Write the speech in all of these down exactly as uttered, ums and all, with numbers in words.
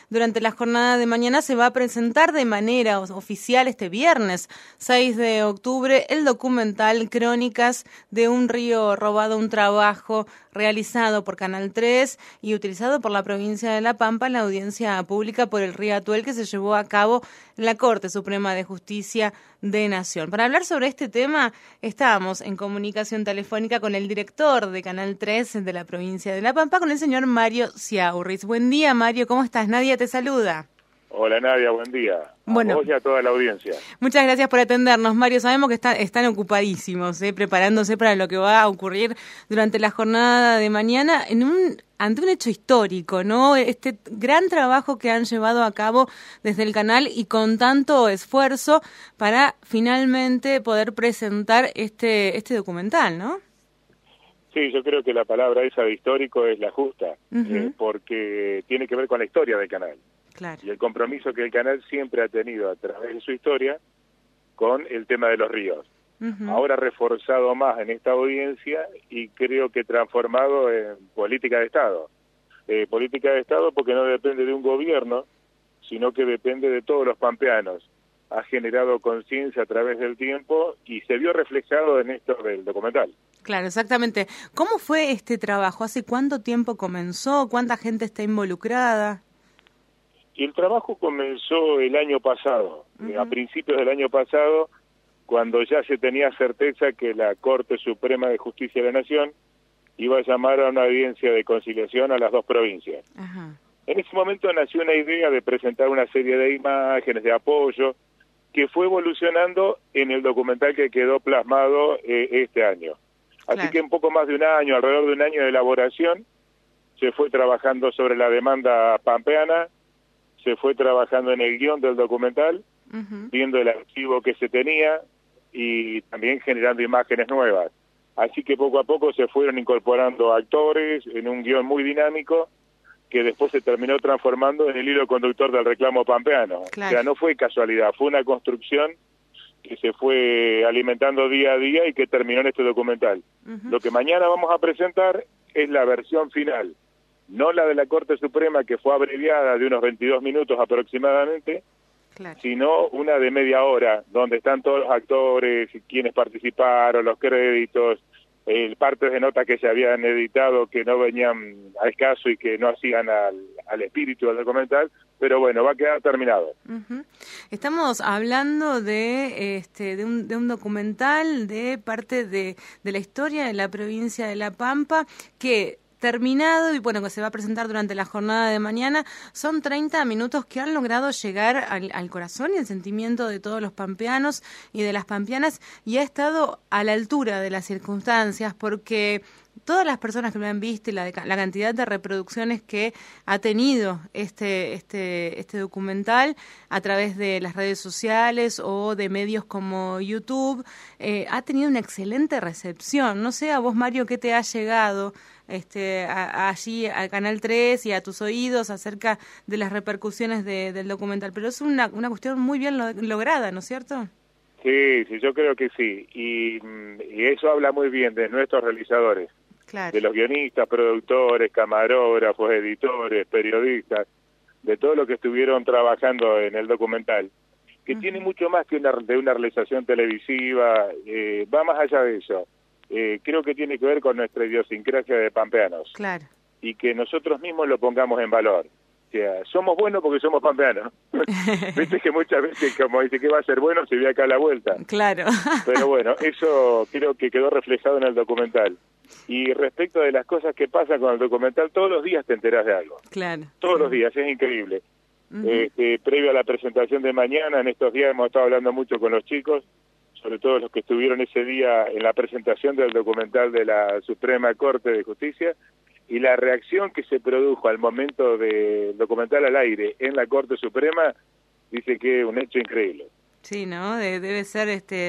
durante la jornada de mañana se va a presentar de manera oficial este viernes seis de octubre el documental Crónicas de un río robado, un trabajo realizado por Canal tres y utilizado por la provincia de La Pampa en la audiencia pública por el río Atuel que se llevó a cabo en la Corte Suprema de Justicia de Nación. Para hablar sobre este tema, estábamos en comunicación telefónica con el director de Canal tres de la provincia de La Pampa, con el señor Mario Ciaurris. Buen día, Mario, ¿cómo estás? Nadia te saluda. Hola Nadia, buen día. A bueno, vos y a toda la audiencia. Muchas gracias por atendernos, Mario. Sabemos que están, están ocupadísimos, ¿eh? preparándose para lo que va a ocurrir durante la jornada de mañana en un ante un hecho histórico, ¿no? Este gran trabajo que han llevado a cabo desde el canal y con tanto esfuerzo para finalmente poder presentar este este documental, ¿no? Sí, yo creo que la palabra esa de histórico es la justa, uh-huh. eh, porque tiene que ver con la historia del canal. Claro. Y el compromiso que el canal siempre ha tenido a través de su historia con el tema de los ríos. Uh-huh. Ahora reforzado más en esta audiencia y creo que transformado en política de Estado. Eh, política de Estado porque no depende de un gobierno, sino que depende de todos los pampeanos. Ha generado conciencia a través del tiempo y se vio reflejado en esto del documental. Claro, exactamente. ¿Cómo fue este trabajo? ¿Hace cuánto tiempo comenzó? ¿Cuánta gente está involucrada? Y el trabajo comenzó el año pasado, uh-huh. a principios del año pasado, cuando ya se tenía certeza que la Corte Suprema de Justicia de la Nación iba a llamar a una audiencia de conciliación a las dos provincias. Uh-huh. En ese momento nació una idea de presentar una serie de imágenes de apoyo que fue evolucionando en el documental que quedó plasmado eh, este año. Así claro. que un poco más de un año, alrededor de un año de elaboración, se fue trabajando sobre la demanda pampeana, se fue trabajando en el guión del documental, uh-huh. viendo el archivo que se tenía y también generando imágenes nuevas. Así que poco a poco se fueron incorporando actores en un guión muy dinámico que después se terminó transformando en el hilo conductor del reclamo pampeano. Claro. O sea, no fue casualidad, fue una construcción que se fue alimentando día a día y que terminó en este documental. Uh-huh. Lo que mañana vamos a presentar es la versión final, no la de la Corte Suprema, que fue abreviada de unos veintidós minutos aproximadamente, claro. sino una de media hora, donde están todos los actores, quienes participaron, los créditos, eh, partes de notas que se habían editado que no venían al caso y que no hacían al, al espíritu del documental, pero bueno, va a quedar terminado. Uh-huh. Estamos hablando de este de un, de un documental de parte de, de la historia de la provincia de La Pampa que terminado y bueno, que se va a presentar durante la jornada de mañana, son treinta minutos que han logrado llegar al, al corazón y al sentimiento de todos los pampeanos y de las pampeanas y ha estado a la altura de las circunstancias porque todas las personas que lo han visto y la, la cantidad de reproducciones que ha tenido este, este, este documental a través de las redes sociales o de medios como YouTube, eh, ha tenido una excelente recepción. No sé a vos, Mario, qué te ha llegado este, a, a allí al Canal tres y a tus oídos acerca de las repercusiones de, del documental, pero es una, una cuestión muy bien lo, lograda, ¿no es cierto? Sí, sí, yo creo que sí, y, y eso habla muy bien de nuestros realizadores. Claro. De los guionistas, productores, camarógrafos, editores, periodistas, de todos los que estuvieron trabajando en el documental, que uh-huh. tiene mucho más que una, de una realización televisiva, eh, va más allá de eso. Eh, creo que tiene que ver con nuestra idiosincrasia de pampeanos. Claro. Y que nosotros mismos lo pongamos en valor. O sea, somos buenos porque somos pampeanos. Viste que muchas veces, como dice que va a ser bueno, se ve acá a la vuelta. Claro. Pero bueno, eso creo que quedó reflejado en el documental. Y respecto de las cosas que pasan con el documental, todos los días te enterás de algo. Claro. Todos sí. los días, es increíble. Uh-huh. Este, previo a la presentación de mañana, en estos días hemos estado hablando mucho con los chicos, sobre todo los que estuvieron ese día en la presentación del documental de la Suprema Corte de Justicia, y la reacción que se produjo al momento del documental al aire en la Corte Suprema, dice que es un hecho increíble. Sí, ¿no? De, debe ser este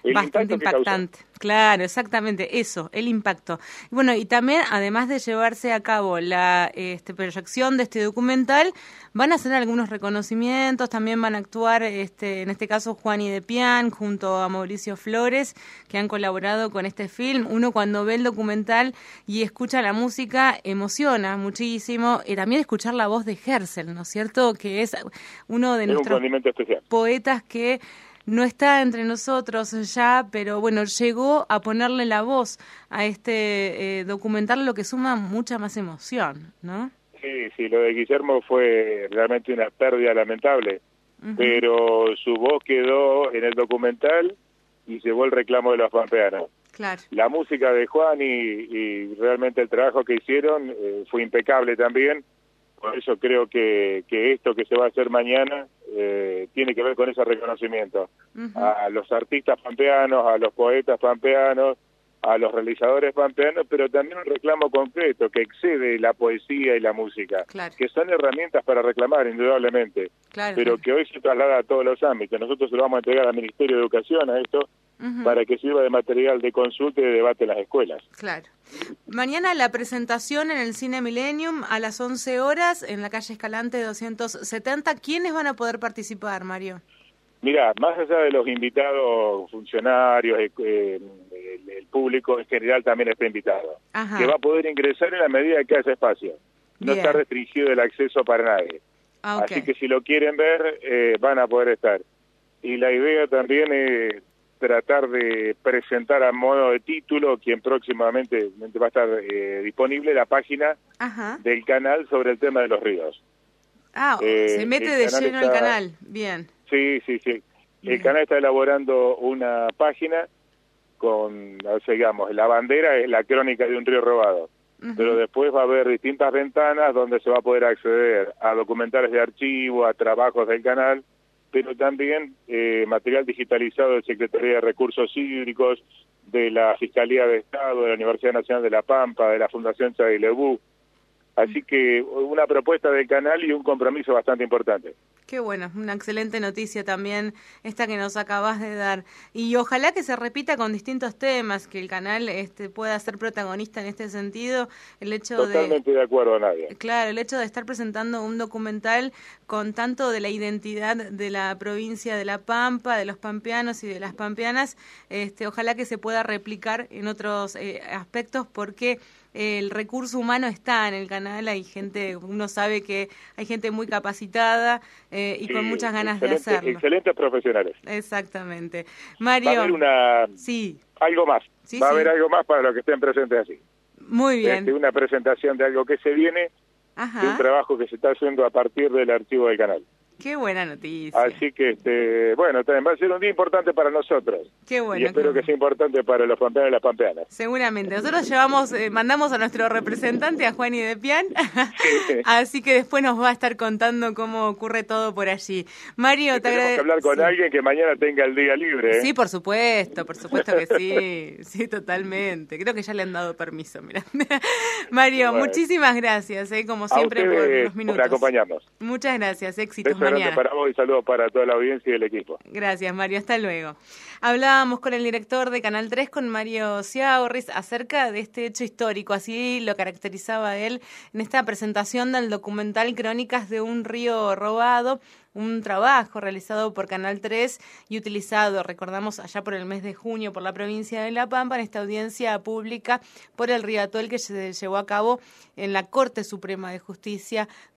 El bastante impactante. Claro, exactamente, eso, el impacto. Bueno, y también, además de llevarse a cabo la este, proyección de este documental, van a hacer algunos reconocimientos, también van a actuar, este, en este caso, Juani de Pian, junto a Mauricio Flores, que han colaborado con este film. Uno cuando ve el documental y escucha la música, emociona muchísimo, y también escuchar la voz de Herzel, ¿no es cierto?, que es uno de es nuestros un condimento especial. Poetas que no está entre nosotros ya, pero bueno, llegó a ponerle la voz a este eh, documental, lo que suma mucha más emoción, ¿no? Sí, sí, lo de Guillermo fue realmente una pérdida lamentable, uh-huh. pero su voz quedó en el documental y llevó el reclamo de los pampeanos. Claro. La música de Juan y, y realmente el trabajo que hicieron eh, fue impecable también. Por eso creo que, que esto que se va a hacer mañana eh, tiene que ver con ese reconocimiento. Uh-huh. A los artistas pampeanos, a los poetas pampeanos, a los realizadores pampeanos, pero también un reclamo concreto que excede la poesía y la música, claro. que son herramientas para reclamar, indudablemente, claro, pero claro. que hoy se traslada a todos los ámbitos. Nosotros se lo vamos a entregar al Ministerio de Educación a esto, uh-huh. para que sirva de material de consulta y de debate en las escuelas. Claro. Mañana la presentación en el Cine Millennium a las once horas en la calle Escalante doscientos setenta. ¿Quiénes van a poder participar, Mario? Mira, más allá de los invitados, funcionarios, eh, el, el público en general también está invitado, Ajá. que va a poder ingresar en la medida que haya espacio. No Bien. Está restringido el acceso para nadie. Okay. Así que si lo quieren ver, eh, van a poder estar. Y la idea también es tratar de presentar a modo de título, quien próximamente va a estar eh, disponible, la página Ajá. del canal sobre el tema de los ríos. Ah, eh, se mete de lleno está... el canal, bien. Sí, sí, sí. Bien. El canal está elaborando una página con, o sea, digamos, la bandera es la crónica de un río robado, uh-huh. pero después va a haber distintas ventanas donde se va a poder acceder a documentales de archivo, a trabajos del canal, pero también eh, material digitalizado de Secretaría de Recursos Hídricos, de la Fiscalía de Estado, de la Universidad Nacional de La Pampa, de la Fundación Chailebú. Así que una propuesta del canal y un compromiso bastante importante. Qué bueno, una excelente noticia también esta que nos acabas de dar. Y ojalá que se repita con distintos temas, que el canal este, pueda ser protagonista en este sentido. El hecho Totalmente de, de acuerdo, Nadia. Claro, el hecho de estar presentando un documental con tanto de la identidad de la provincia de La Pampa, de los pampeanos y de las pampeanas, este, ojalá que se pueda replicar en otros eh, aspectos, porque el recurso humano está en el canal, hay gente, uno sabe que hay gente muy capacitada eh, y sí, con muchas ganas de hacerlo. Excelentes profesionales. Exactamente. Mario. Va a haber una, sí. algo más, sí, va sí. a haber algo más para los que estén presentes así. Muy bien. Este, una presentación de algo que se viene, Ajá. de un trabajo que se está haciendo a partir del archivo del canal. Qué buena noticia. Así que, este, bueno, también va a ser un día importante para nosotros. Qué bueno. Y espero qué que sea importante para los pampeanos y las pampeanas. Seguramente. Nosotros llevamos, eh, mandamos a nuestro representante, a Juani de Pian, sí. Así que después nos va a estar contando cómo ocurre todo por allí. Mario, y te agradezco. Tenemos que hablar con sí. alguien que mañana tenga el día libre. ¿eh? Sí, por supuesto, por supuesto que sí. Sí, totalmente. Creo que ya le han dado permiso, mira. Mario, bueno. muchísimas gracias, eh, como siempre, por los minutos. por acompañarnos. Muchas gracias, éxitos Beso mañana. Para vos y saludos para toda la audiencia y el equipo. Gracias, Mario. Hasta luego. Hablábamos con el director de Canal tres, con Mario Ciaurris, acerca de este hecho histórico. Así lo caracterizaba él en esta presentación del documental Crónicas de un río robado, un trabajo realizado por Canal tres y utilizado, recordamos, allá por el mes de junio por la provincia de La Pampa, en esta audiencia pública por el río Atuel que se llevó a cabo en la Corte Suprema de Justicia